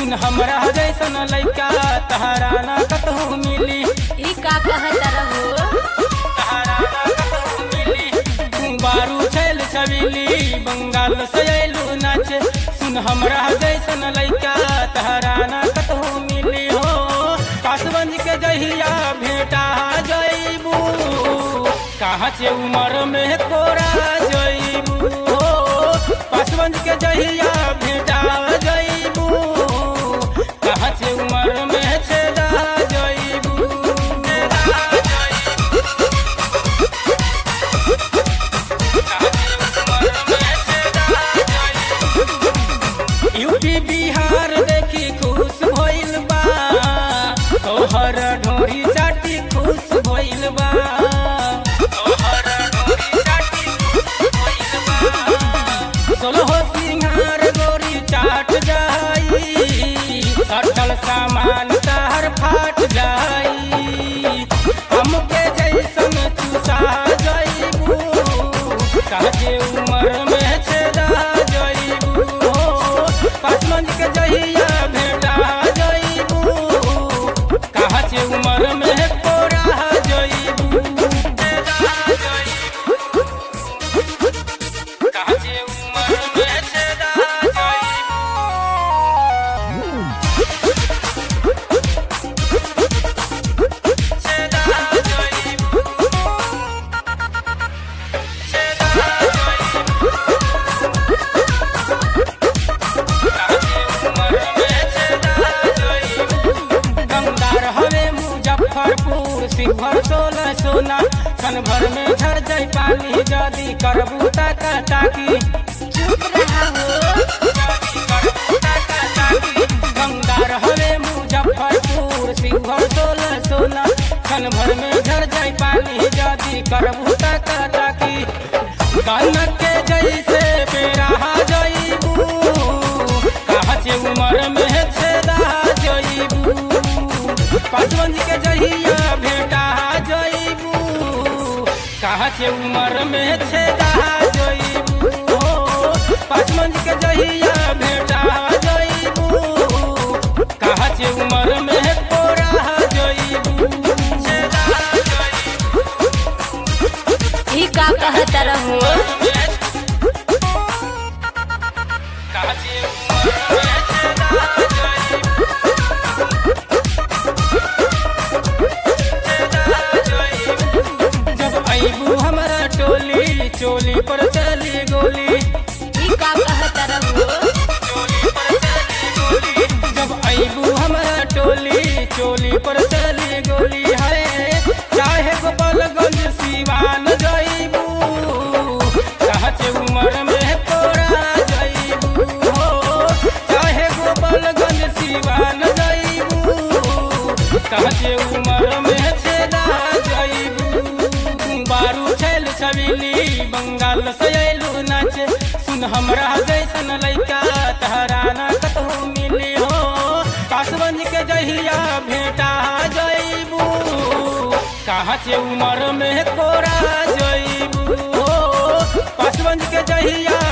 सुन हमरा जैसन लइका तहरा ना कतहु मिली। ई का कहत रहो तहरा ना कतहु मिली। तू बारू छैल छबिली बंगाल से अइलू नाचे। सुन हमरा जैसन लइका तहरा ना कतहु मिली हो। पासवंज के जहिया भेटा जइबू कहाँ से उमर में कोरा जइबू हो। पासवंज के जहिया भेटा जइबू कहाँ से उमर में छेदा जइबू। यूपी बिहार देखी खुश भइल बा तोहर ढोरी चाटी खुश भइल बा। तोहर ढोरी चाटी खुश भइल बा। सोलहो सिंहार गोरी चाट जाई सटल सामान तार फाट जाई। हमके जैसन चूसा जइबू काहे उमर में छेदा जइबू हो। पासवंज के जहिया भेटा जइबू कहाँ से उमर में कोरा जइबू। कहाँ से उमर में छेदा जइबू। छेदा जइबू। छेदा जइबू। गंगार हवे मुजफ्फरपुर शिवहर 16 सोना सन भर में झर जाई पानी जदी करबू ताका ताकी। चुप रहा हो गंगार हवे मुजफ्फरपुर शिवहर 16 सोना सन भर में झर जाई पानी जदी करबू ताका ताकी। कनक के जैसे पेरा जइबू कहाँ से उमर में छेदा जइबू। पासवंज के जहिया भेटा जइबू कहाँ से उमर में छेदा जइबू हो। पासवंज के जहिया भेटा जइबू कहाँ से उमर में कोरा जइबू। छेदा जइबू। ई का कहत रहो कहाँ से उमर में छेदा जइबू। जब अइबू हमरा टोली चोली पर चली गोली। ई का कहत रहो चोली पर चली गोली। जब अइबू हमरा टोली चोली पर चली गोली है चाहे गोपालगंज सिवान जइबू कहाँ से उमर में कोरा जइबू हो। चाहे गोपालगंज सिवान जइबू कहाँ से उमर में छेदा जइबू। बारू छैल छबिली बंगाल से अइलू नाचे। सुन हमरा जैसन लइका तहरा ना कतहु मिली हो। पासवंज के जहिया भेटा जइबू कहाँ से उमर में कोरा जइबू हो। पासवंज के जहिया